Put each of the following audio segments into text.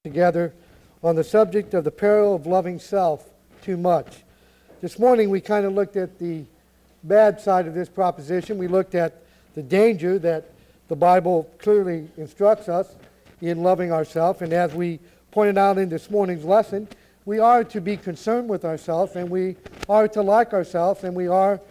together on the subject of the peril of loving self too much. This morning we kind of looked at the bad side of this proposition. We looked at the danger that the Bible clearly instructs us in loving ourselves. And as we pointed out in this morning's lesson, we are to be concerned with ourselves, and we are to like ourselves, and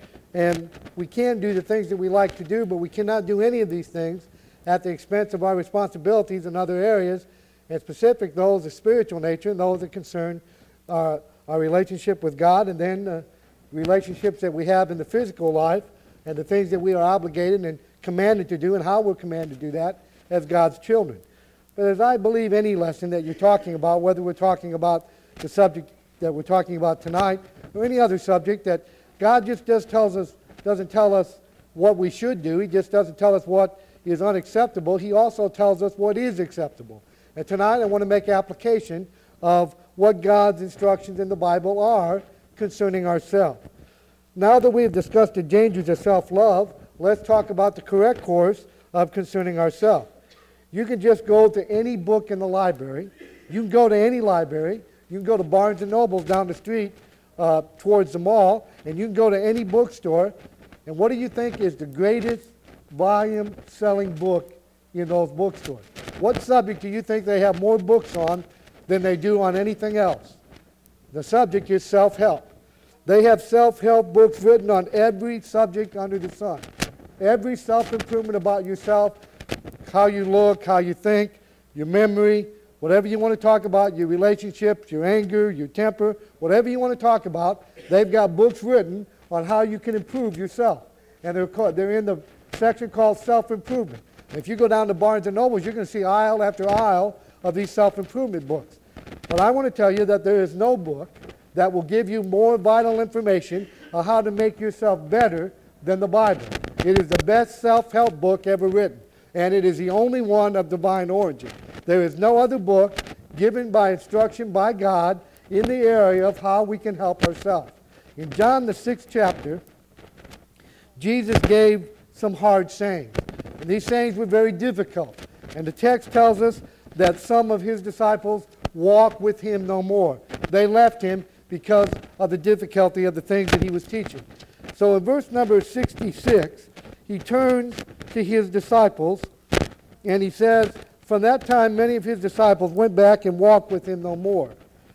we can do the things that we like to do, but we cannot do any of these things at the expense of our responsibilities in other areas, and specific those of spiritual nature and those that concern our relationship with God, and then relationships that we have in the physical life, and the things that we are obligated and commanded to do, and how we're commanded to do that as God's children. But as I believe any lesson that you're talking about, whether we're talking about the subject that we're talking about tonight, or any other subject, that God just doesn't tell us what we should do. He just doesn't tell us what is unacceptable. He also tells us what is acceptable. And tonight I want to make application of what God's instructions in the Bible are concerning ourselves. Now that we have discussed the dangers of self-love, let's talk about the correct course of concerning ourselves. You can just go to any book in the library. You can go to any library. You can go to Barnes & Noble's down the street towards the mall, and you can go to any bookstore. And what do you think is the greatest volume-selling book in those bookstores? What subject do you think they have more books on than they do on anything else? The subject is self-help. They have self-help books written on every subject under the sun. Every self-improvement about yourself, how you look, how you think, your memory, whatever you want to talk about, your relationships, your anger, your temper, whatever you want to talk about, they've got books written on how you can improve yourself. And they're in the section called self-improvement. If you go down to Barnes & Noble's, you're going to see aisle after aisle of these self-improvement books. But I want to tell you that there is no book that will give you more vital information on how to make yourself better than the Bible. It is the best self-help book ever written, and it is the only one of divine origin. There is no other book given by instruction by God in the area of how we can help ourselves. In John the 6th chapter, Jesus gave some hard sayings. And these sayings were very difficult. And the text tells us that some of his disciples walked with him no more. They left him because of the difficulty of the things that he was teaching. So in verse number 66, he turns to his disciples and he says, from that time many of his disciples went back and walked with him no more.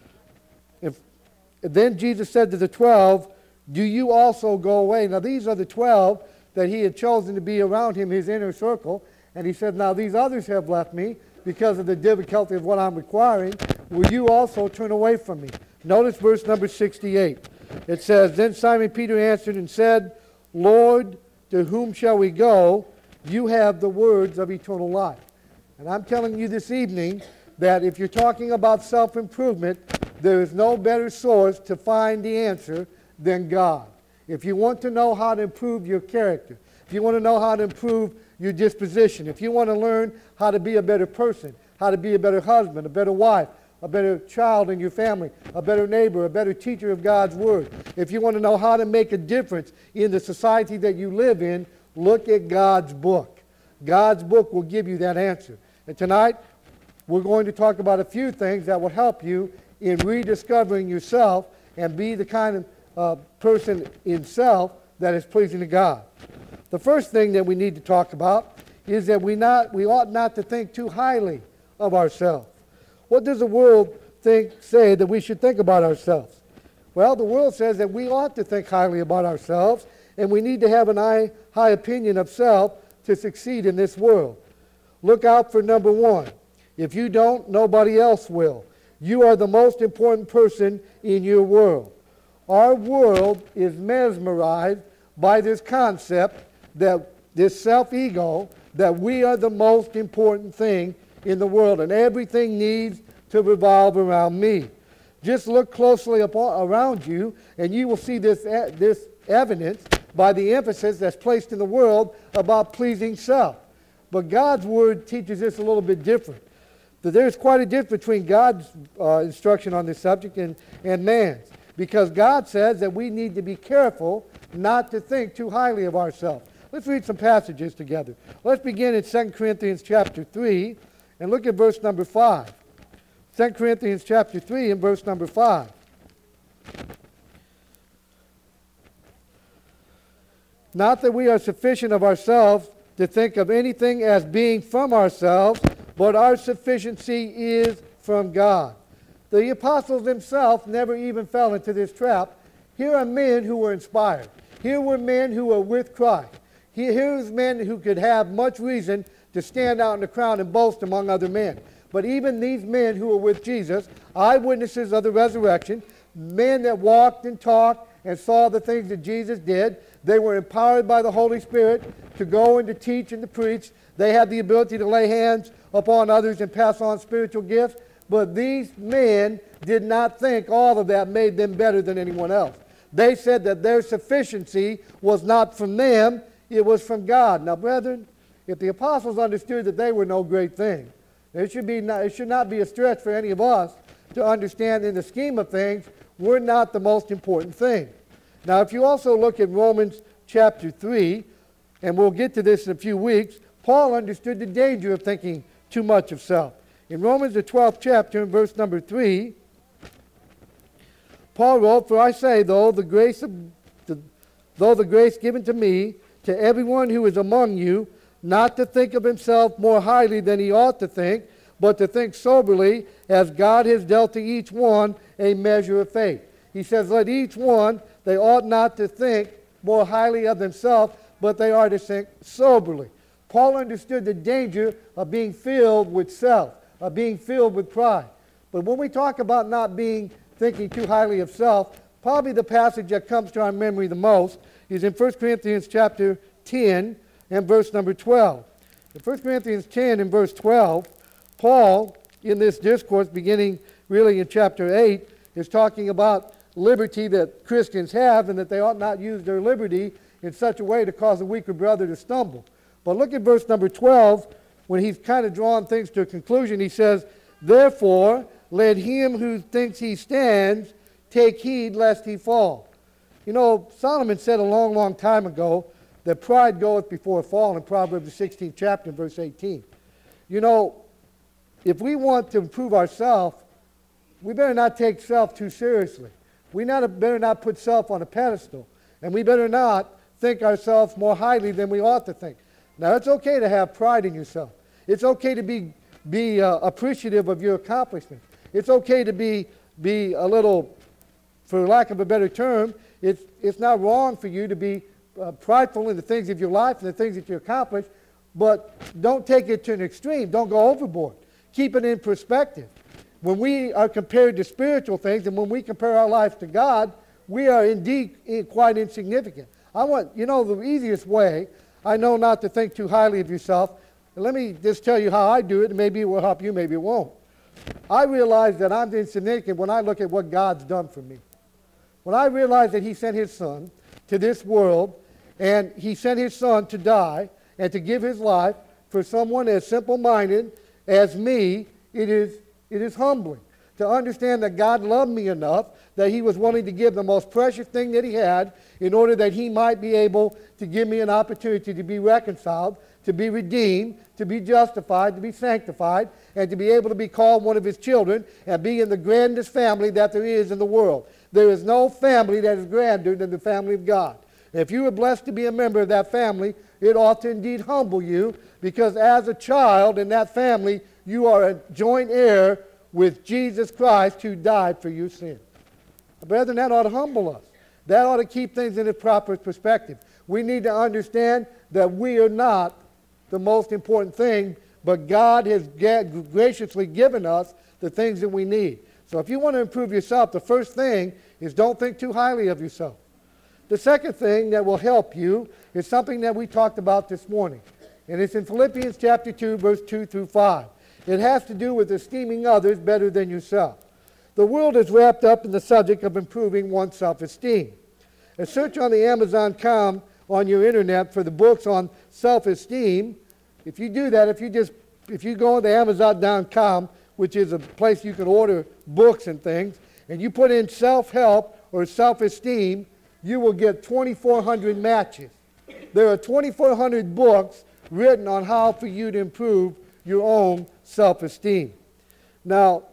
Then Jesus said to the 12, do you also go away? Now these are the 12 that he had chosen to be around him, his inner circle. And he said, now these others have left me because of the difficulty of what I'm requiring. Will you also turn away from me? Notice verse number 68. It says, then Simon Peter answered and said, Lord, to whom shall we go? You have the words of eternal life. And I'm telling you this evening that if you're talking about self-improvement, there is no better source to find the answer than God. If you want to know how to improve your character, if you want to know how to improve your disposition, if you want to learn how to be a better person, how to be a better husband, a better wife, a better child in your family, a better neighbor, a better teacher of God's Word, if you want to know how to make a difference in the society that you live in, look at God's book. God's book will give you that answer. And tonight, we're going to talk about a few things that will help you in rediscovering yourself and be the kind of person in self that is pleasing to God. The first thing that we need to talk about is that we ought not to think too highly of ourselves. What does the world say that we should think about ourselves? Well, the world says that we ought to think highly about ourselves, and we need to have an high opinion of self to succeed in this world. Look out for number one. If you don't, nobody else will. You are the most important person in your world. Our world is mesmerized by this concept, that this self-ego, that we are the most important thing in the world, and everything needs to revolve around me. Just look closely around you, and you will see this evidence by the emphasis that's placed in the world about pleasing self. But God's Word teaches this a little bit different. That there's quite a difference between God's instruction on this subject and man's. Because God says that we need to be careful not to think too highly of ourselves. Let's read some passages together. Let's begin in 2 Corinthians chapter 3 and look at verse number 5. 2 Corinthians chapter 3 and verse number 5. Not that we are sufficient of ourselves to think of anything as being from ourselves, but our sufficiency is from God. The apostles themselves never even fell into this trap. Here are men who were inspired. Here were men who were with Christ. Here's men who could have much reason to stand out in the crowd and boast among other men. But even these men who were with Jesus, eyewitnesses of the resurrection, men that walked and talked and saw the things that Jesus did, they were empowered by the Holy Spirit to go and to teach and to preach. They had the ability to lay hands upon others and pass on spiritual gifts. But these men did not think all of that made them better than anyone else. They said that their sufficiency was not from them, it was from God. Now, brethren, if the apostles understood that they were no great thing, it should not be a stretch for any of us to understand in the scheme of things, we're not the most important thing. Now, if you also look at Romans chapter 3, and we'll get to this in a few weeks, Paul understood the danger of thinking too much of self. In Romans the 12th chapter, in verse number 3, Paul wrote, "For I say, though the grace given to me, to everyone who is among you, not to think of himself more highly than he ought to think, but to think soberly, as God has dealt to each one a measure of faith." He says, let each one, they ought not to think more highly of themselves, but they are to think soberly. Paul understood the danger of being filled with self, of being filled with pride. But when we talk about not thinking too highly of self, probably the passage that comes to our memory the most is in 1 Corinthians chapter 10 and verse number 12. In 1 Corinthians 10 and verse 12, Paul, in this discourse beginning really in chapter 8, is talking about liberty that Christians have and that they ought not use their liberty in such a way to cause a weaker brother to stumble. But look at verse number 12, when he's kind of drawn things to a conclusion. He says, "Therefore, let him who thinks he stands take heed lest he fall." You know, Solomon said a long, long time ago that pride goeth before a fall in Proverbs the 16th chapter, verse 18. You know, if we want to improve ourselves, we better not take self too seriously. We better not put self on a pedestal. And we better not think ourselves more highly than we ought to think. Now, it's okay to have pride in yourself. It's okay to be appreciative of your accomplishments. It's okay to be a little, for lack of a better term, it's not wrong for you to be prideful in the things of your life and the things that you accomplish, but don't take it to an extreme. Don't go overboard. Keep it in perspective. When we are compared to spiritual things and when we compare our lives to God, we are indeed quite insignificant. The easiest way, I know not to think too highly of yourself. Let me just tell you how I do it, and maybe it will help you, maybe it won't. I realize that I'm insignificant when I look at what God's done for me. When I realize that He sent His Son to this world, and He sent His Son to die and to give His life for someone as simple-minded as me, it is humbling to understand that God loved me enough that He was willing to give the most precious thing that He had in order that He might be able to give me an opportunity to be reconciled, to be redeemed, to be justified, to be sanctified, and to be able to be called one of His children and be in the grandest family that there is in the world. There is no family that is grander than the family of God. And if you are blessed to be a member of that family, it ought to indeed humble you, because as a child in that family, you are a joint heir with Jesus Christ who died for your sin. Brethren, that ought to humble us. That ought to keep things in its proper perspective. We need to understand that we are not the most important thing, but God has graciously given us the things that we need. So if you want to improve yourself, the first thing is don't think too highly of yourself. The second thing that will help you is something that we talked about this morning. And it's in Philippians chapter 2, verse 2 through 5. It has to do with esteeming others better than yourself. The world is wrapped up in the subject of improving one's self-esteem. A search on the Amazon.com on your internet for the books on self-esteem, if you do that, if you go into Amazon.com, which is a place you can order books and things, and you put in self-help or self-esteem, you will get 2,400 matches. There are 2,400 books written on how for you to improve your own self-esteem. Now,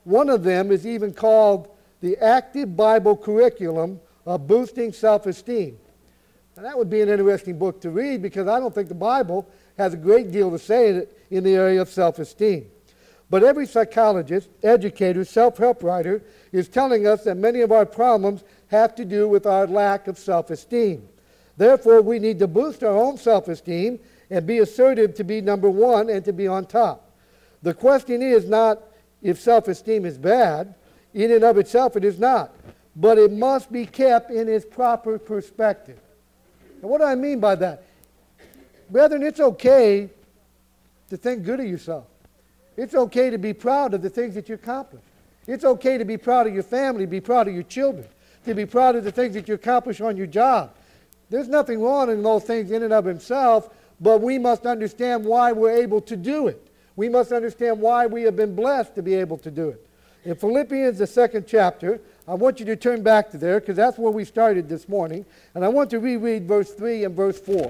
One of them is even called the Active Bible Curriculum of Boosting Self-Esteem. Now, that would be an interesting book to read because I don't think the Bible has a great deal to say in the area of self-esteem. But every psychologist, educator, self-help writer is telling us that many of our problems have to do with our lack of self-esteem. Therefore, we need to boost our own self-esteem and be assertive to be number one and to be on top. The question is not if self-esteem is bad. In and of itself, it is not. But it must be kept in its proper perspective. And what do I mean by that? Brethren, it's okay to think good of yourself. It's okay to be proud of the things that you accomplish. It's okay to be proud of your family, be proud of your children, to be proud of the things that you accomplish on your job. There's nothing wrong in those things in and of themselves, but we must understand why we're able to do it. We must understand why we have been blessed to be able to do it. In Philippians, the 2nd chapter, I want you to turn back to there because that's where we started this morning. And I want to reread verse 3 and verse 4.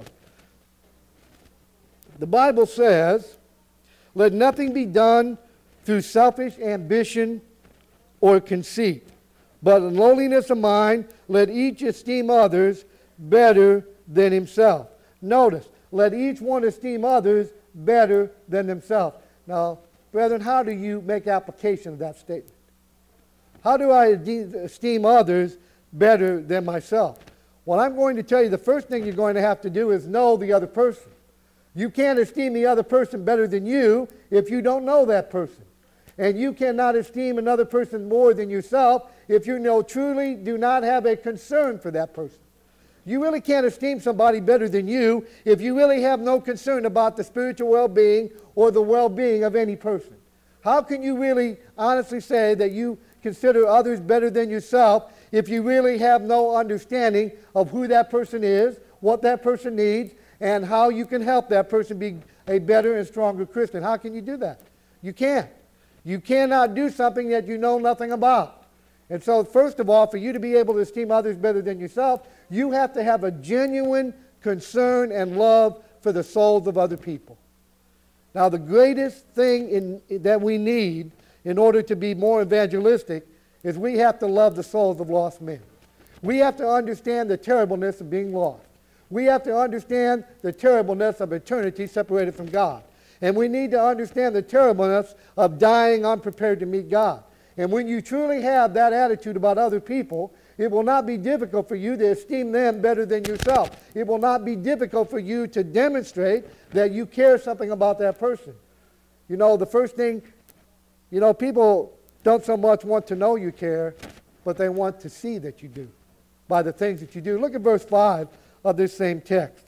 The Bible says, "Let nothing be done through selfish ambition or conceit, but in lowliness of mind, let each esteem others better than himself." Notice, let each one esteem others better than themselves. Now, brethren, how do you make application of that statement? How do I esteem others better than myself? Well, I'm going to tell you the first thing you're going to have to do is know the other person. You can't esteem the other person better than you if you don't know that person. And you cannot esteem another person more than yourself if you truly do not have a concern for that person. You really can't esteem somebody better than you if you really have no concern about the spiritual well-being or the well-being of any person. How can you really honestly say that you consider others better than yourself if you really have no understanding of who that person is, what that person needs, and how you can help that person be a better and stronger Christian? How can you do that? You can't. You cannot do something that you know nothing about. And so, first of all, for you to be able to esteem others better than yourself, you have to have a genuine concern and love for the souls of other people. Now, the greatest thing that we need in order to be more evangelistic is we have to love the souls of lost men. We have to understand the terribleness of being lost. We have to understand the terribleness of eternity separated from God. And we need to understand the terribleness of dying unprepared to meet God. And when you truly have that attitude about other people, it will not be difficult for you to esteem them better than yourself. It will not be difficult for you to demonstrate that you care something about that person. The first thing, people don't so much want to know you care, but they want to see that you do by the things that you do. Look at verse 5 of this same text.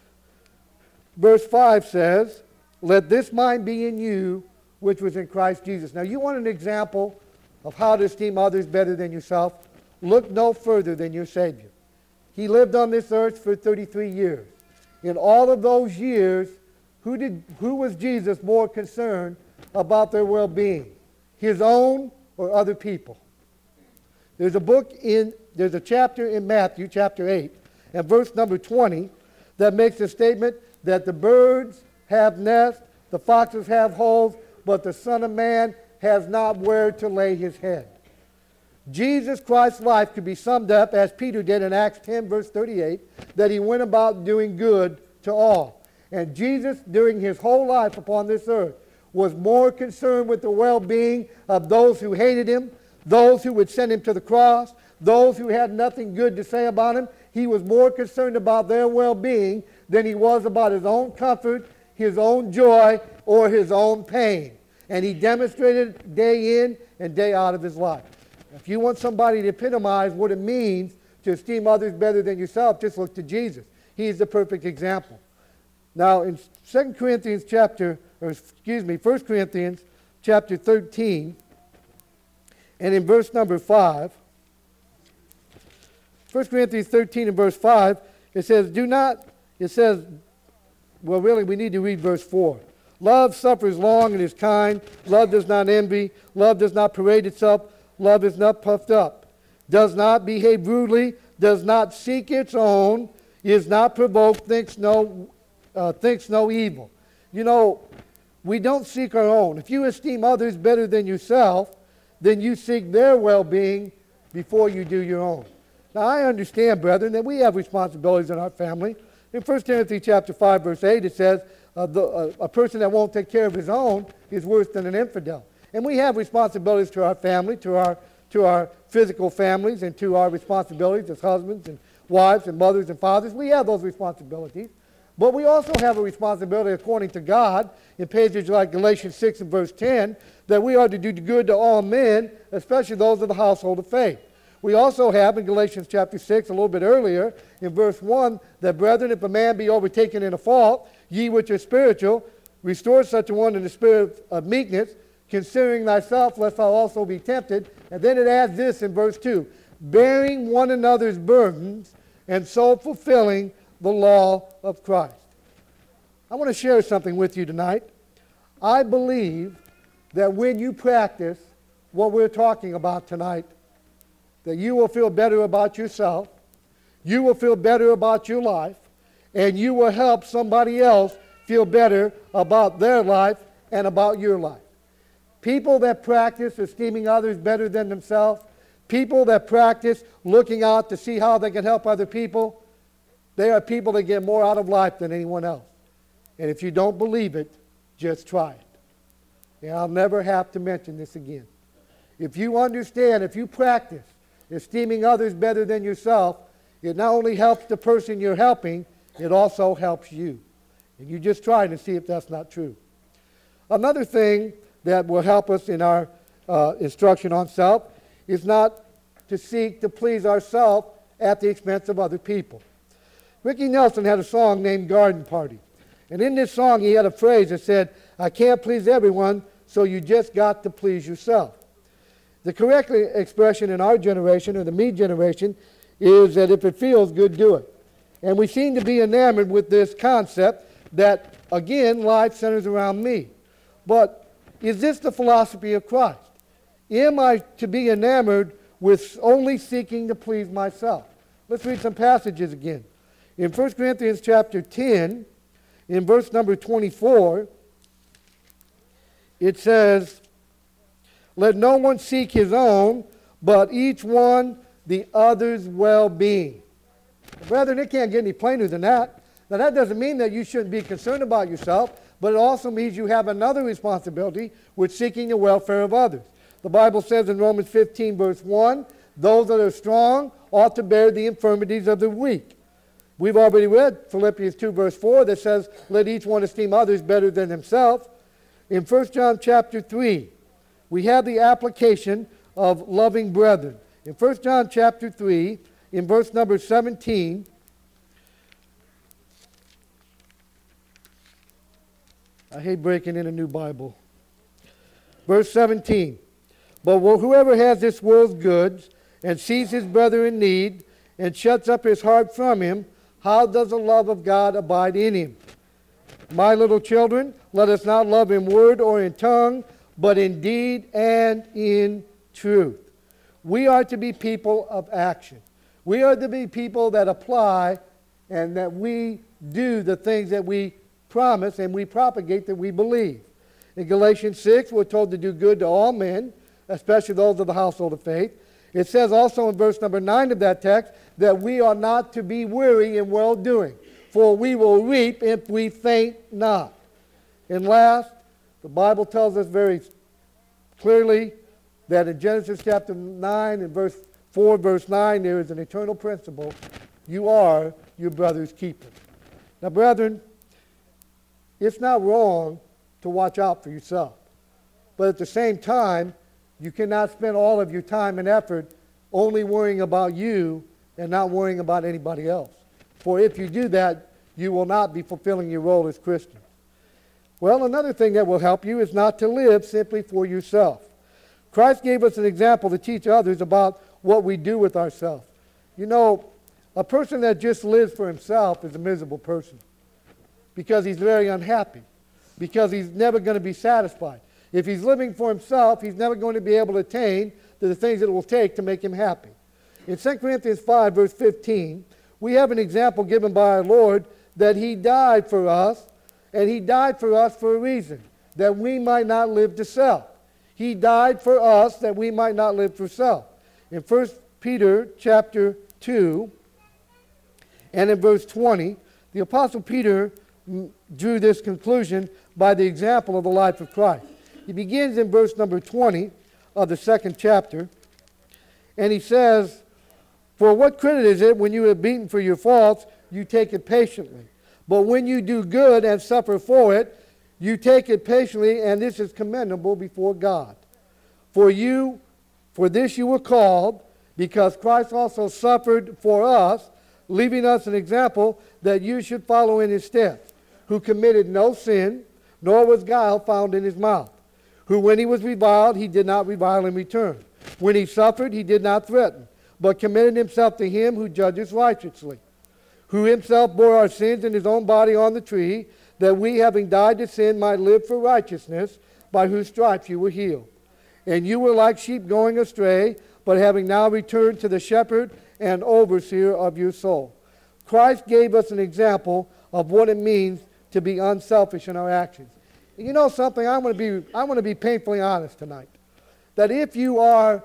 Verse 5 says, "Let this mind be in you, which was in Christ Jesus." Now, you want an example of how to esteem others better than yourself? Look no further than your Savior. He lived on this earth for 33 years. In all of those years, who was Jesus more concerned about their well-being? His own or other people? There's a chapter in Matthew, chapter 8, and verse number 20, that makes a statement that the birds have nests, the foxes have holes, but the Son of Man has not where to lay his head. Jesus Christ's life could be summed up, as Peter did in Acts 10, verse 38, that he went about doing good to all. And Jesus, during his whole life upon this earth, was more concerned with the well-being of those who hated him, those who would send him to the cross, those who had nothing good to say about him. He was more concerned about their well-being than he was about his own comfort, his own joy, or his own pain. And he demonstrated it day in and day out of his life. If you want somebody to epitomize what it means to esteem others better than yourself, just look to Jesus. He's the perfect example. Now, in 1 Corinthians chapter 13, and in verse number 5, 1 Corinthians 13 and verse 5, it says, we need to read verse 4. "Love suffers long and is kind. Love does not envy. Love does not parade itself. Love is not puffed up. Does not behave rudely. Does not seek its own. Is not provoked. Thinks no evil." We don't seek our own. If you esteem others better than yourself, then you seek their well-being before you do your own. Now, I understand, brethren, that we have responsibilities in our family. In 1 Timothy chapter 5, verse 8, it says, a person that won't take care of his own is worse than an infidel. And we have responsibilities to our family, to our physical families, and to our responsibilities as husbands and wives and mothers and fathers. We have those responsibilities. But we also have a responsibility according to God in pages like Galatians 6 and verse 10 that we are to do good to all men, especially those of the household of faith. We also have in Galatians chapter 6 a little bit earlier in verse 1 that, brethren, if a man be overtaken in a fault, ye which are spiritual, restore such a one in the spirit of meekness, considering thyself lest thou also be tempted. And then it adds this in verse 2, bearing one another's burdens and so fulfilling the law of Christ. I want to share something with you tonight. I believe that when you practice what we're talking about tonight, that you will feel better about yourself, you will feel better about your life, and you will help somebody else feel better about their life and about your life. People that practice esteeming others better than themselves, people that practice looking out to see how they can help other people, they are people that get more out of life than anyone else. And if you don't believe it, just try it. And I'll never have to mention this again. If you understand, if you practice esteeming others better than yourself, it not only helps the person you're helping, it also helps you. And you just try to see if that's not true. Another thing that will help us in our instruction on self is not to seek to please ourselves at the expense of other people. Ricky Nelson had a song named Garden Party. And in this song he had a phrase that said, I can't please everyone, so you just got to please yourself. The correct expression in our generation, or the me generation, is that if it feels good, do it. And we seem to be enamored with this concept that, again, life centers around me. But is this the philosophy of Christ? Am I to be enamored with only seeking to please myself? Let's read some passages again. In 1 Corinthians chapter 10, in verse number 24, it says, let no one seek his own, but each one the other's well-being. Brethren, it can't get any plainer than that. Now, that doesn't mean that you shouldn't be concerned about yourself, but it also means you have another responsibility with seeking the welfare of others. The Bible says in Romans 15, verse 1, those that are strong ought to bear the infirmities of the weak. We've already read Philippians 2, verse 4, that says, let each one esteem others better than himself. In 1 John chapter 3, we have the application of loving brethren. In 1 John chapter 3, in verse number 17, I hate breaking in a new Bible. Verse 17, but whoever has this world's goods and sees his brother in need and shuts up his heart from him, how does the love of God abide in him? My little children, let us not love in word or in tongue, but in deed and in truth. We are to be people of action. We are to be people that apply and that we do the things that we promise and we propagate that we believe. In Galatians 6, we're told to do good to all men, especially those of the household of faith. It says also in verse number 9 of that text that we are not to be weary in well-doing, for we will reap if we faint not. And last, the Bible tells us very clearly that in Genesis chapter 9 and verse 4, verse 9, there is an eternal principle. You are your brother's keeper. Now, brethren, it's not wrong to watch out for yourself. But at the same time, you cannot spend all of your time and effort only worrying about you and not worrying about anybody else. For if you do that, you will not be fulfilling your role as Christians. Well, another thing that will help you is not to live simply for yourself. Christ gave us an example to teach others about what we do with ourselves. You know, a person that just lives for himself is a miserable person because he's very unhappy, because he's never going to be satisfied. If he's living for himself, he's never going to be able to attain to the things that it will take to make him happy. In 2 Corinthians 5, verse 15, we have an example given by our Lord that he died for us, and he died for us for a reason, that we might not live to self. He died for us that we might not live for self. In 1 Peter chapter 2 and in verse 20, the Apostle Peter drew this conclusion by the example of the life of Christ. He begins in verse number 20 of the 2nd chapter, and he says, "For what credit is it when you are beaten for your faults, you take it patiently? But when you do good and suffer for it, you take it patiently, and this is commendable before God. For this you were called, because Christ also suffered for us, leaving us an example that you should follow in his steps, who committed no sin, nor was guile found in his mouth, who when he was reviled, he did not revile in return. When he suffered, he did not threaten, but committed himself to him who judges righteously, who himself bore our sins in his own body on the tree, that we, having died to sin, might live for righteousness, by whose stripes you were healed. And you were like sheep going astray, but having now returned to the shepherd and overseer of your soul." Christ gave us an example of what it means to be unselfish in our actions. And you know something? I want to be painfully honest tonight. That if you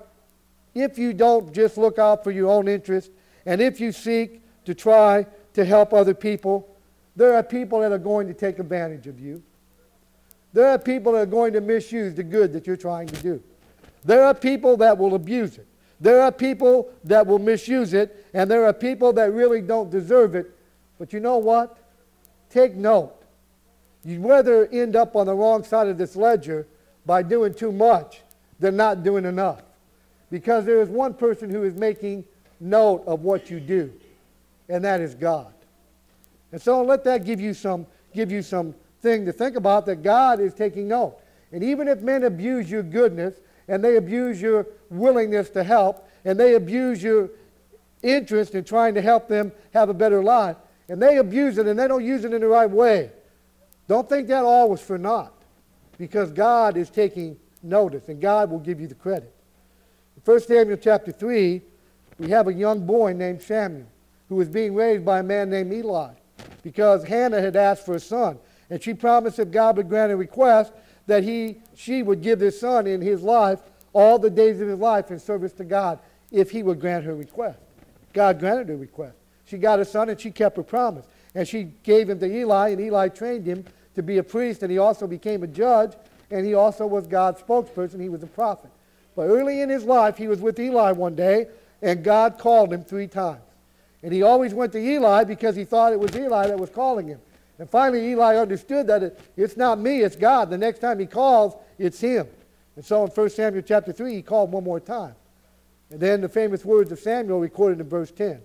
don't just look out for your own interest, and if you seek to try to help other people, there are people that are going to take advantage of you. There are people that are going to misuse the good that you're trying to do. There are people that will abuse it. There are people that will misuse it, and there are people that really don't deserve it. But you know what? Take note. You'd rather end up on the wrong side of this ledger by doing too much than not doing enough. Because there is one person who is making note of what you do, and that is God. And so let that give you some thing to think about, that God is taking note. And even if men abuse your goodness, and they abuse your willingness to help, and they abuse your interest in trying to help them have a better life, and they abuse it and they don't use it in the right way, don't think that all was for naught, because God is taking notice, and God will give you the credit. In 1 Samuel chapter 3, we have a young boy named Samuel, who was being raised by a man named Eli, because Hannah had asked for a son, and she promised if God would grant a request, that she would give this son in his life all the days of his life in service to God, if he would grant her request. God granted her request. She got a son, and she kept her promise. And she gave him to Eli, and Eli trained him to be a priest, and he also became a judge, and he also was God's spokesperson. He was a prophet. But early in his life, he was with Eli one day, and God called him 3 times. And he always went to Eli because he thought it was Eli that was calling him. And finally, Eli understood that it's not me, it's God. The next time he calls, it's him. And so in 1 Samuel chapter 3, he called one more time. And then the famous words of Samuel recorded in verse 10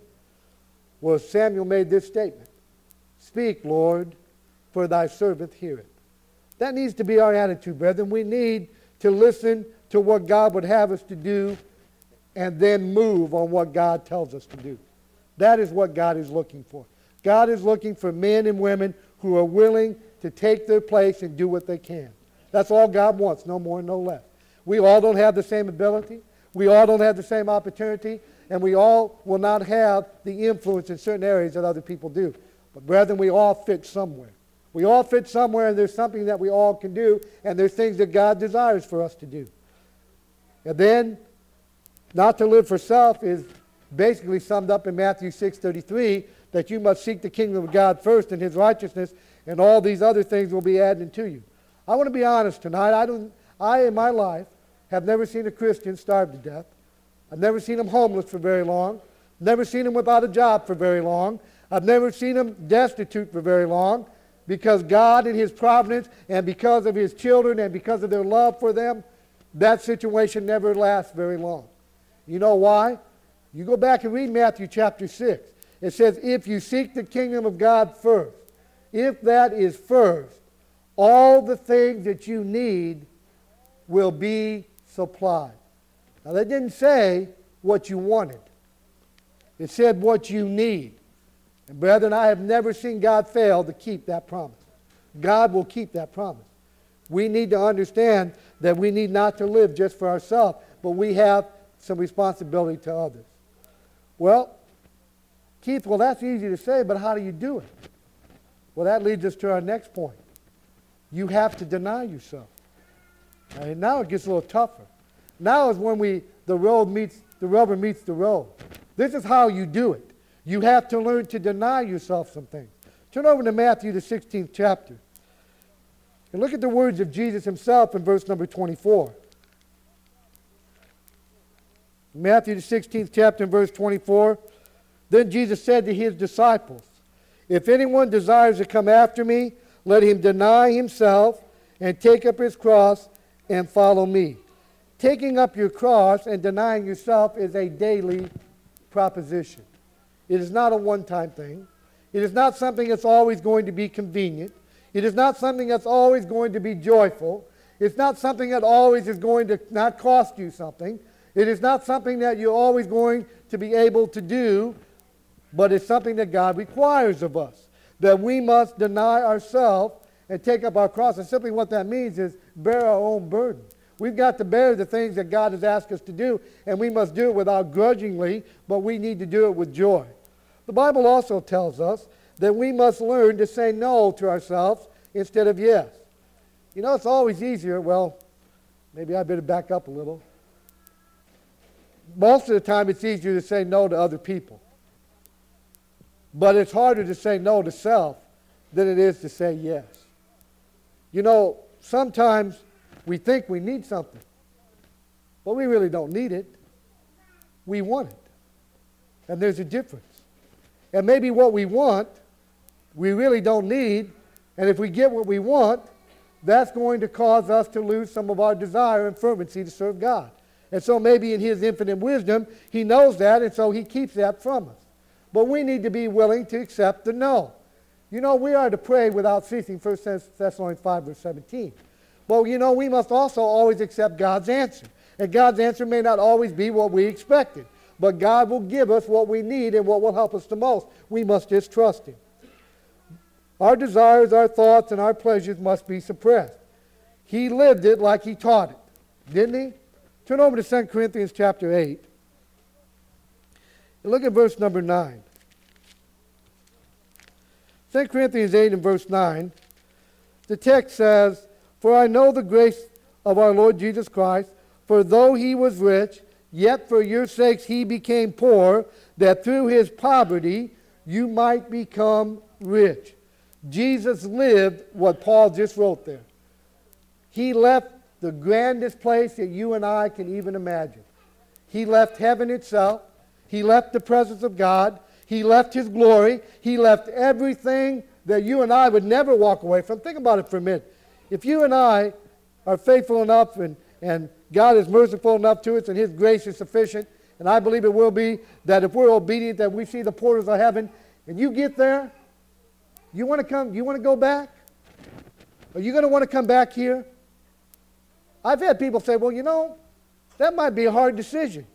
was Samuel made this statement: "Speak, Lord, for thy servant heareth." That needs to be our attitude, brethren. We need to listen to what God would have us to do and then move on what God tells us to do. That is what God is looking for. God is looking for men and women who are willing to take their place and do what they can. That's all God wants, no more, no less. We all don't have the same ability. We all don't have the same opportunity. And we all will not have the influence in certain areas that other people do. But brethren, we all fit somewhere. We all fit somewhere, and there's something that we all can do, and there's things that God desires for us to do. And then, not to live for self is basically summed up in Matthew 6:33, that you must seek the kingdom of God first and his righteousness, and all these other things will be added to you. I want to be honest tonight. I, in my life, have never seen a Christian starve to death. I've never seen him homeless for very long. Never seen him without a job for very long. I've never seen him destitute for very long, because God in his providence and because of his children and because of their love for them, that situation never lasts very long. You know why? You go back and read Matthew chapter 6. It says, if you seek the kingdom of God first, if that is first, all the things that you need will be supplied. Now, that didn't say what you wanted. It said what you need. And brethren, I have never seen God fail to keep that promise. God will keep that promise. We need to understand that we need not to live just for ourselves, but we have some responsibility to others. Well, Keith, well, that's easy to say, but how do you do it? Well, that leads us to our next point. You have to deny yourself. And now it gets a little tougher. Now is when the rubber meets the road. This is how you do it. You have to learn to deny yourself some things. Turn over to Matthew, the 16th chapter. And look at the words of Jesus himself in verse number 24. Matthew, the 16th chapter, and verse 24. Then Jesus said to his disciples, "If anyone desires to come after me, let him deny himself and take up his cross and follow me." Taking up your cross and denying yourself is a daily proposition. It is not a one-time thing. It is not something that's always going to be convenient. It is not something that's always going to be joyful. It's not something that always is going to not cost you something. It is not something that you're always going to be able to do, but it's something that God requires of us, that we must deny ourselves and take up our cross. And simply what that means is bear our own burden. We've got to bear the things that God has asked us to do, and we must do it without grudgingly, but we need to do it with joy. The Bible also tells us that we must learn to say no to ourselves instead of yes. You know, it's always easier, well, maybe I better back up a little. Most of the time it's easier to say no to other people. But it's harder to say no to self than it is to say yes. You know, sometimes we think we need something, but we really don't need it. We want it. And there's a difference. And maybe what we want, we really don't need, and if we get what we want, that's going to cause us to lose some of our desire and fervency to serve God. And so maybe in His infinite wisdom, He knows that, and so He keeps that from us. But we need to be willing to accept the no. You know, we are to pray without ceasing, 1 Thessalonians 5, verse 17. But, you know, we must also always accept God's answer. And God's answer may not always be what we expected. But God will give us what we need and what will help us the most. We must just trust Him. Our desires, our thoughts, and our pleasures must be suppressed. He lived it like He taught it, didn't He? Turn over to 2 Corinthians chapter 8. And look at verse number 9. 2 Corinthians 8 and verse 9. The text says, "For I know the grace of our Lord Jesus Christ, for though He was rich, yet for your sakes He became poor, that through His poverty you might become rich." Jesus lived what Paul just wrote there. He left the grandest place that you and I can even imagine. He left heaven itself. He left the presence of God. He left His glory. He left everything that you and I would never walk away from. Think about it for a minute. If you and I are faithful enough and God is merciful enough to us and His grace is sufficient, and I believe it will be, that if we're obedient, that we see the portals of heaven, and you get there, you want to go back? Are you going to want to come back here? I've had people say, well, you know, that might be a hard decision.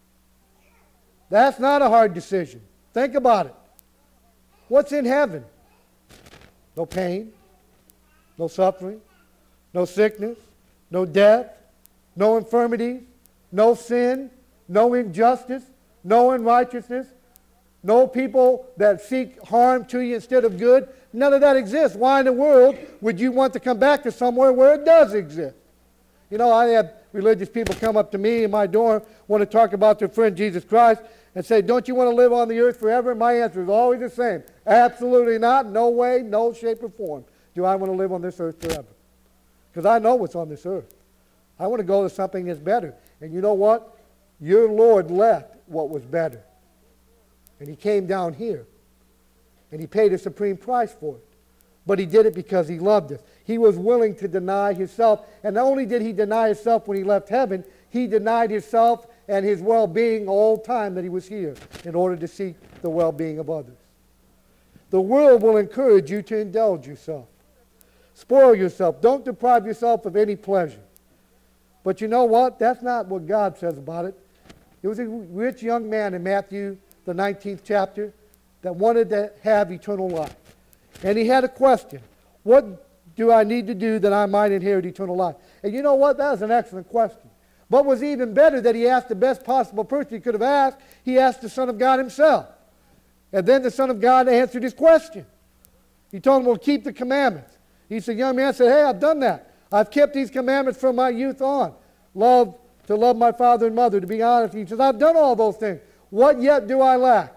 That's not a hard decision. Think about it. What's in heaven? No pain, no suffering, no sickness, no death, no infirmities, no sin, no injustice, no unrighteousness, no people that seek harm to you instead of good. None of that exists. Why in the world would you want to come back to somewhere where it does exist? You know, I have religious people come up to me in my dorm, want to talk about their friend Jesus Christ, and say, don't you want to live on the earth forever? My answer is always the same. Absolutely not. No way, no shape or form do I want to live on this earth forever. Because I know what's on this earth. I want to go to something that's better. And you know what? Your Lord left what was better. And He came down here. And He paid a supreme price for it. But He did it because He loved us. He was willing to deny Himself. And not only did He deny Himself when He left heaven, He denied Himself and His well-being all the time that He was here in order to seek the well-being of others. The world will encourage you to indulge yourself. Spoil yourself. Don't deprive yourself of any pleasure. But you know what? That's not what God says about it. There was a rich young man in Matthew, the 19th chapter, that wanted to have eternal life. And he had a question. What do I need to do that I might inherit eternal life? And you know what? That was an excellent question. But was even better that he asked the best possible person he could have asked. He asked the Son of God Himself. And then the Son of God answered his question. He told him, well, keep the commandments. He said, young man said, hey, I've done that. I've kept these commandments from my youth on. To love my father and mother, to be honest. He says, I've done all those things. What yet do I lack?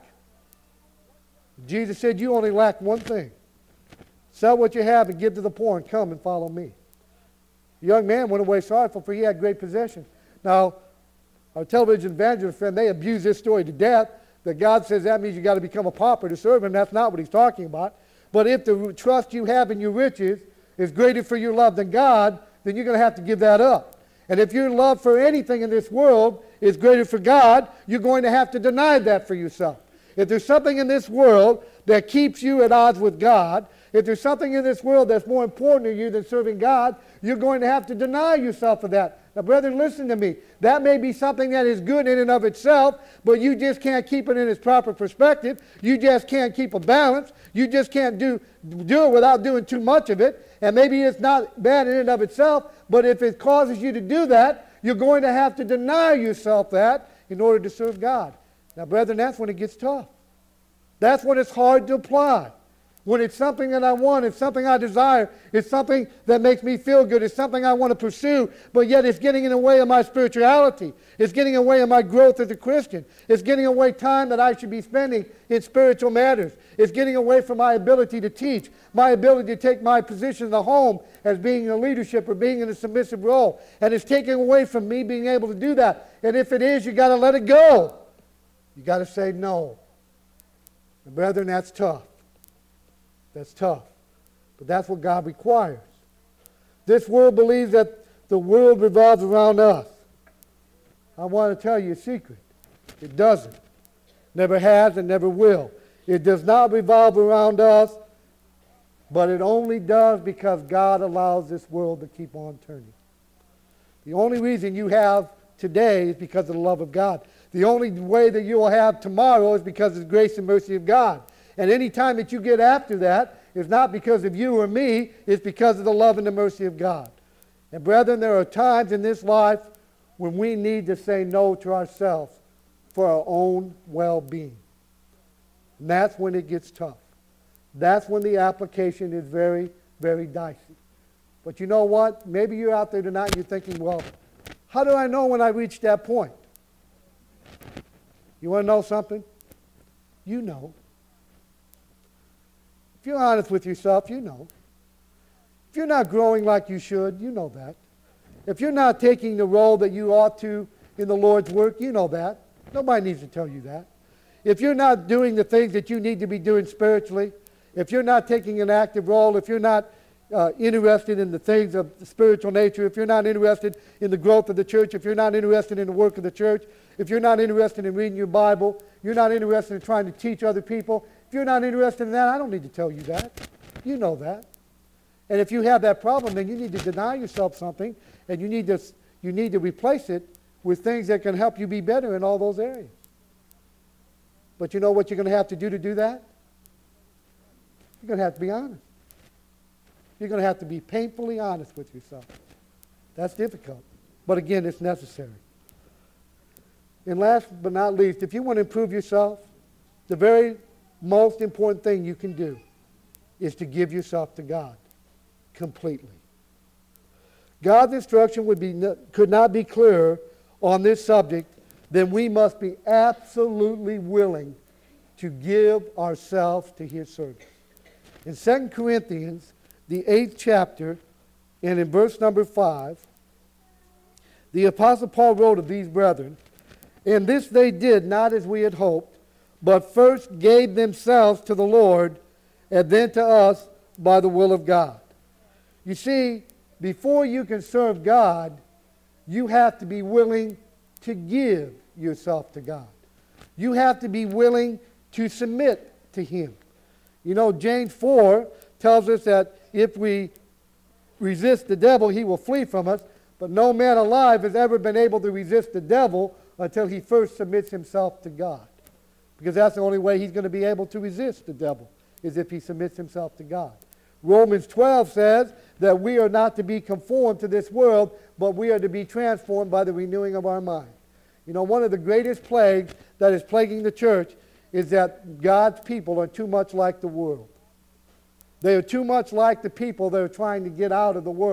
Jesus said, you only lack one thing. Sell what you have and give to the poor and come and follow me. The young man went away sorrowful, for he had great possessions. Now, our television evangelist friend, they abuse this story to death, that God says that means you got to become a pauper to serve him. That's not what he's talking about. But if the trust you have in your riches is greater for your love than God, then you're going to have to give that up. And if your love for anything in this world is greater for God, you're going to have to deny that for yourself. If there's something in this world that keeps you at odds with God, if there's something in this world that's more important to you than serving God, you're going to have to deny yourself of that. Now, brethren, listen to me. That may be something that is good in and of itself, but you just can't keep it in its proper perspective. You just can't keep a balance. You just can't do it without doing too much of it. And maybe it's not bad in and of itself, but if it causes you to do that, you're going to have to deny yourself that in order to serve God. Now, brethren, that's when it gets tough. That's when it's hard to apply. When it's something that I want, it's something I desire, it's something that makes me feel good, it's something I want to pursue, but yet it's getting in the way of my spirituality. It's getting in the way of my growth as a Christian. It's getting away time that I should be spending in spiritual matters. It's getting away from my ability to teach, my ability to take my position in the home as being in leadership or being in a submissive role. And it's taking away from me being able to do that. And if it is, you got to let it go. You got to say no. And brethren, that's tough. That's tough. But that's what God requires. This world believes that the world revolves around us. I want to tell you a secret. It doesn't. Never has and never will. It does not revolve around us, but it only does because God allows this world to keep on turning. The only reason you have today is because of the love of God. The only way that you will have tomorrow is because of the grace and mercy of God. And any time that you get after that, it's not because of you or me, it's because of the love and the mercy of God. And brethren, there are times in this life when we need to say no to ourselves for our own well-being. And that's when it gets tough. That's when the application is very, very dicey. But you know what? Maybe you're out there tonight and you're thinking, well, how do I know when I reach that point? You want to know something? You know. If you're honest with yourself, you know. If you're not growing like you should, you know that. If you're not taking the role that you ought to in the Lord's work, you know that. Nobody needs to tell you that. If you're not doing the things that you need to be doing spiritually, if you're not taking an active role, if you're not interested in the things of the spiritual nature, if you're not interested in the growth of the church, if you're not interested in the work of the church, if you're not interested in reading your Bible, you're not interested in trying to teach other people, if you're not interested in that, I don't need to tell you that. You know that. And if you have that problem, then you need to deny yourself something, and you need to replace it with things that can help you be better in all those areas. But you know what you're going to have to do that? You're going to have to be honest. You're going to have to be painfully honest with yourself. That's difficult. But again, it's necessary. And last but not least, if you want to improve yourself, the very most important thing you can do is to give yourself to God completely. God's instruction could not be clearer on this subject than we must be absolutely willing to give ourselves to His service. In 2 Corinthians, the 8th chapter, and in verse number 5, the Apostle Paul wrote of these brethren, "And this they did not as we had hoped, but first gave themselves to the Lord, and then to us by the will of God." You see, before you can serve God, you have to be willing to give yourself to God. You have to be willing to submit to Him. You know, James 4 tells us that if we resist the devil, he will flee from us, but no man alive has ever been able to resist the devil until he first submits himself to God. Because that's the only way he's going to be able to resist the devil, is if he submits himself to God. Romans 12 says that we are not to be conformed to this world, but we are to be transformed by the renewing of our mind. You know, one of the greatest plagues that is plaguing the church is that God's people are too much like the world. They are too much like the people that are trying to get out of the world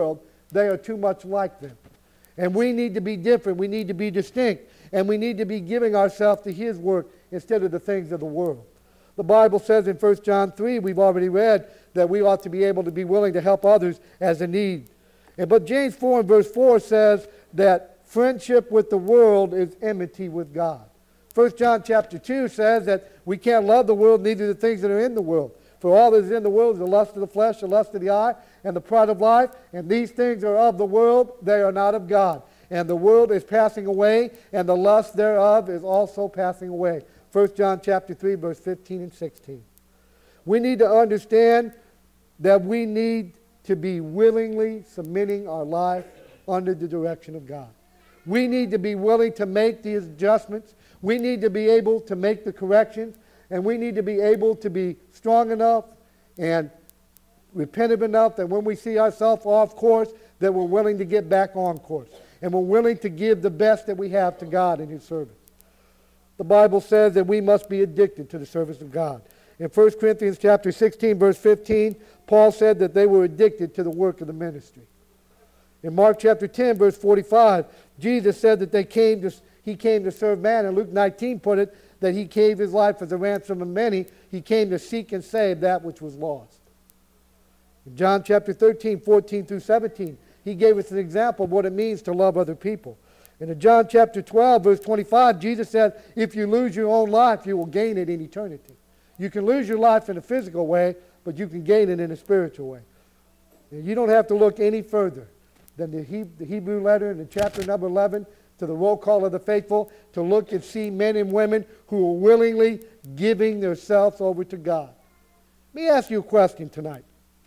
they are too much like them. And we need to be different. We need to be distinct. And we need to be giving ourselves to His work instead of the things of the world. The Bible says in 1 John 3, we've already read, that we ought to be able to be willing to help others as in need. But James 4 and verse 4 says that friendship with the world is enmity with God. 1 John chapter 2 says that we can't love the world, neither the things that are in the world. For all that is in the world is the lust of the flesh, the lust of the eye, and the pride of life. And these things are of the world, they are not of God. And the world is passing away, and the lust thereof is also passing away. 1 John chapter 3, verse 15 and 16. We need to understand that we need to be willingly submitting our life under the direction of God. We need to be willing to make these adjustments. We need to be able to make the corrections. And we need to be able to be strong enough and repentant enough that when we see ourselves off course, that we're willing to get back on course. And we're willing to give the best that we have to God in His service. The Bible says that we must be addicted to the service of God. In 1 Corinthians chapter 16, verse 15, Paul said that they were addicted to the work of the ministry. In Mark chapter 10, verse 45, Jesus said that He came to serve man. And Luke 19 put it that He gave His life as a ransom of many. He came to seek and save that which was lost. In John chapter 13, 14 through 17, He gave us an example of what it means to love other people. And in John chapter 12, verse 25, Jesus said, if you lose your own life, you will gain it in eternity. You can lose your life in a physical way, but you can gain it in a spiritual way. And you don't have to look any further than the Hebrew letter in the chapter number 11 to the roll call of the faithful to look and see men and women who are willingly giving themselves over to God. Let me ask you a question tonight.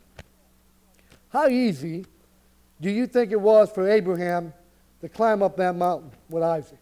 How easy do you think it was for Abraham to climb up that mountain with Isaac?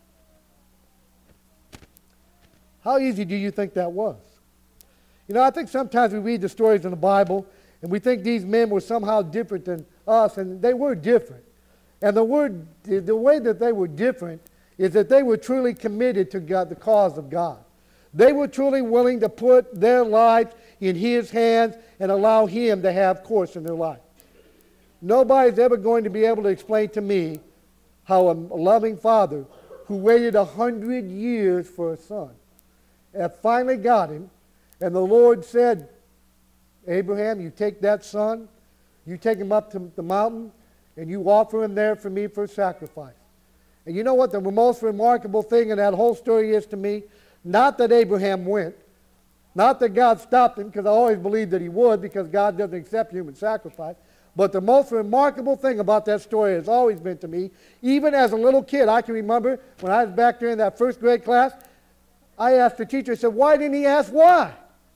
How easy do you think that was? You know, I think sometimes we read the stories in the Bible and we think these men were somehow different than us, and they were different. And the way that they were different is that they were truly committed to God, the cause of God. They were truly willing to put their life in His hands and allow Him to have course in their life. Nobody's ever going to be able to explain to me how a loving father who waited 100 years for a son and finally got him, and the Lord said, Abraham, you take that son, you take him up to the mountain, and you offer him there for me for a sacrifice. And you know what the most remarkable thing in that whole story is to me? Not that Abraham went, not that God stopped him, because I always believed that He would, because God doesn't accept human sacrifice. But the most remarkable thing about that story has always been to me, even as a little kid, I can remember when I was back there in that first grade class, I asked the teacher, I said, why didn't he ask why?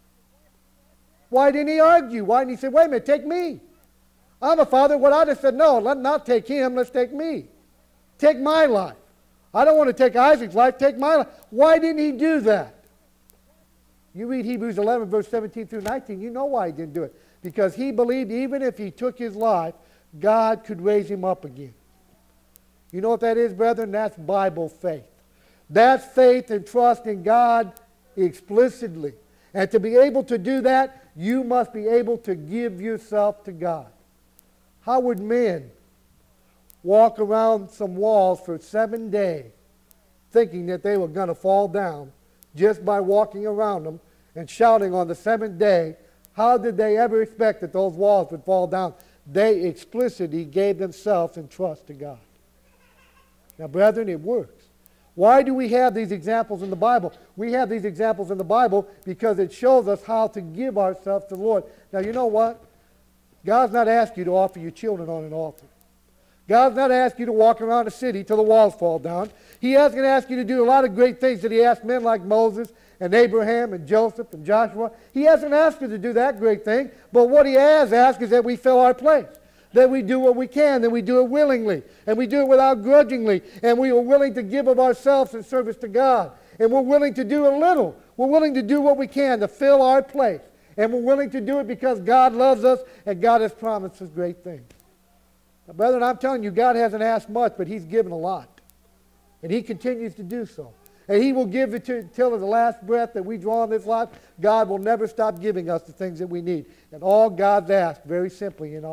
Why didn't he argue? Why didn't he say, wait a minute, take me? I'm a father. What I'd have said, no, let's not take him, let's take me. Take my life. I don't want to take Isaac's life, take my life. Why didn't he do that? You read Hebrews 11, verse 17 through 19, you know why he didn't do it. Because he believed even if he took his life, God could raise him up again. You know what that is, brethren? That's Bible faith. That's faith and trust in God explicitly. And to be able to do that, you must be able to give yourself to God. How would men walk around some walls for 7 days thinking that they were going to fall down just by walking around them and shouting on the 7th day? How did they ever expect that those walls would fall down? They explicitly gave themselves in trust to God. Now, brethren, it works. Why do we have these examples in the Bible? We have these examples in the Bible because it shows us how to give ourselves to the Lord. Now, you know what? God's not asked you to offer your children on an altar. God's not asked you to walk around the city till the walls fall down. He hasn't asked you to do a lot of great things that He asked men like Moses and Abraham and Joseph and Joshua. He hasn't asked you to do that great thing, but what He has asked is that we fill our place, that we do what we can, that we do it willingly, and we do it without grudgingly, and we are willing to give of ourselves in service to God, and we're willing to do a little. We're willing to do what we can to fill our place, and we're willing to do it because God loves us and God has promised us great things. Now, brethren, I'm telling you, God hasn't asked much, but He's given a lot, and He continues to do so. And He will give it till the last breath that we draw in this life. God will never stop giving us the things that we need. And all God's asked, very simply, in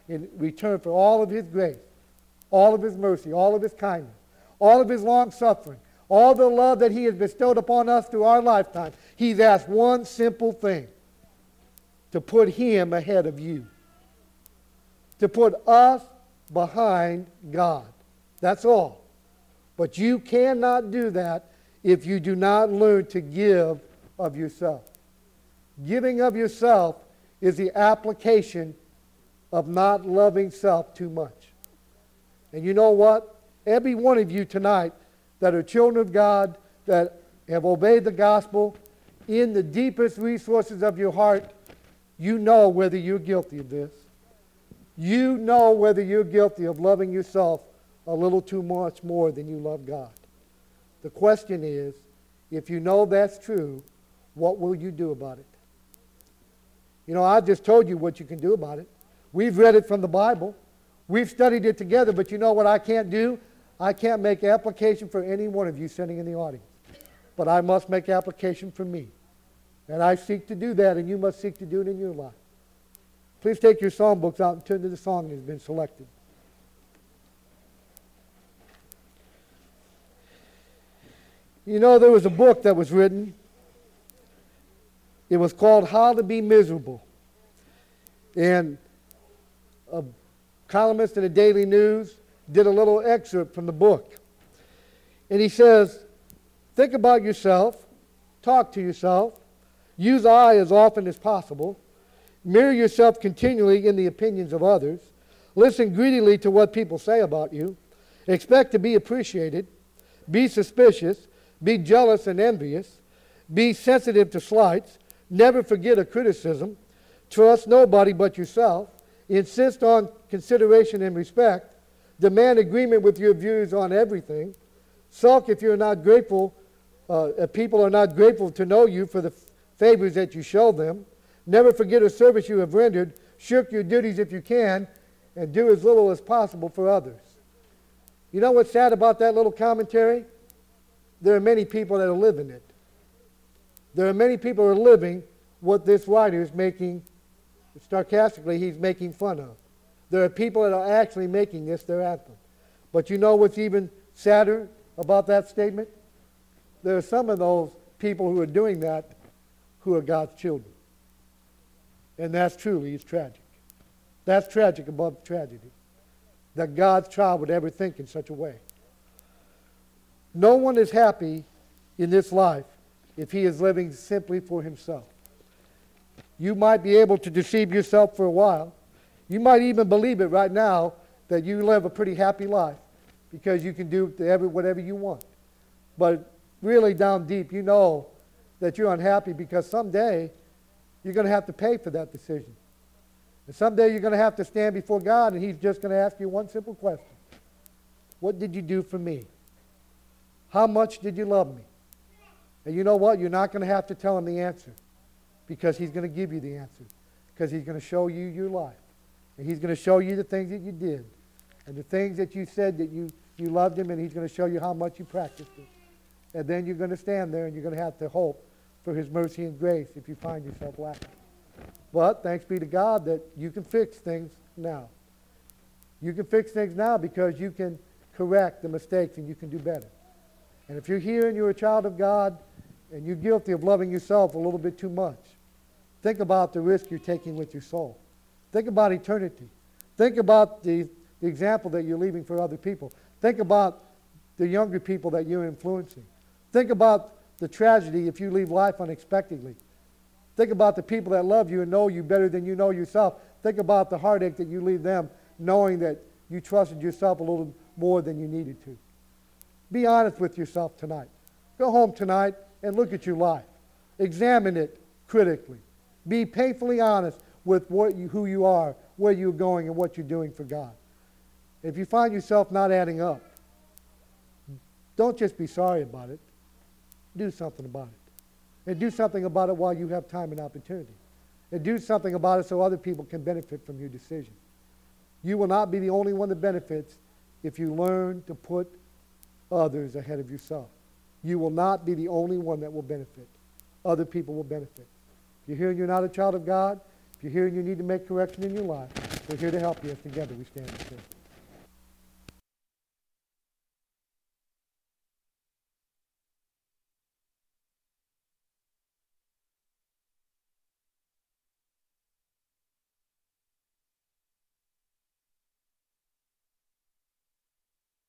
in return for all of his grace, all of his mercy, all of his kindness, all of his long suffering, all the love that he has bestowed upon us through our lifetime. He's asked one simple thing: to put him ahead of you, to put us behind God. That's all. But you cannot do that if you do not learn to give of yourself. Giving of yourself is the application of not loving self too much. And you know what? Every one of you tonight that are children of God, that have obeyed the gospel, in the deepest resources of your heart, you know whether you're guilty of this. You know whether you're guilty of loving yourself a little too much more than you love God. The question is, if you know that's true, what will you do about it? You know, I just told you what you can do about it. We've read it from the Bible. We've studied it together, but you know what I can't do? I can't make application for any one of you sitting in the audience. But I must make application for me. And I seek to do that, and you must seek to do it in your life. Please take your song books out and turn to the song that has been selected. You know, there was a book that was written. It was called How to Be Miserable. And a columnist in the Daily News did a little excerpt from the book. And he says, think about yourself, talk to yourself, use I as often as possible, mirror yourself continually in the opinions of others, listen greedily to what people say about you, expect to be appreciated, be suspicious, be jealous and envious, be sensitive to slights, never forget a criticism, trust nobody but yourself, insist on consideration and respect, demand agreement with your views on everything, sulk if you're not grateful, if people are not grateful to know you for the favors that you show them, never forget a service you have rendered, shirk your duties if you can, and do as little as possible for others. You know what's sad about that little commentary? There are many people that are living it. There are many people who are living what this writer is making, sarcastically, he's making fun of. There are people that are actually making this their anthem. But you know what's even sadder about that statement? There are some of those people who are doing that who are God's children. And that's truly is tragic. That's tragic above tragedy, that God's child would ever think in such a way. No one is happy in this life if he is living simply for himself. You might be able to deceive yourself for a while. You might even believe it right now that you live a pretty happy life because you can do whatever you want. But really down deep, you know that you're unhappy because someday you're going to have to pay for that decision. And someday you're going to have to stand before God and he's just going to ask you one simple question. What did you do for me? How much did you love me? And you know what? You're not going to have to tell him the answer because he's going to give you the answer. Because he's going to show you your life. And he's going to show you the things that you did. And the things that you said that you loved him, and he's going to show you how much you practiced it. And then you're going to stand there and you're going to have to hope for his mercy and grace if you find yourself lacking. But thanks be to God that you can fix things now. You can fix things now because you can correct the mistakes and you can do better. And if you're here and you're a child of God and you're guilty of loving yourself a little bit too much, think about the risk you're taking with your soul. Think about eternity. Think about the example that you're leaving for other people. Think about the younger people that you're influencing. Think about the tragedy if you leave life unexpectedly. Think about the people that love you and know you better than you know yourself. Think about the heartache that you leave them knowing that you trusted yourself a little more than you needed to. Be honest with yourself tonight. Go home tonight and look at your life. Examine it critically. Be painfully honest with who you are, where you're going, and what you're doing for God. If you find yourself not adding up, don't just be sorry about it. Do something about it. And do something about it while you have time and opportunity. And do something about it so other people can benefit from your decision. You will not be the only one that benefits if you learn to put others ahead of yourself. You will not be the only one that will benefit. Other people will benefit. If you're here and you're not a child of God, if you're here and you need to make correction in your life, We're here to help you as together we stand and sing.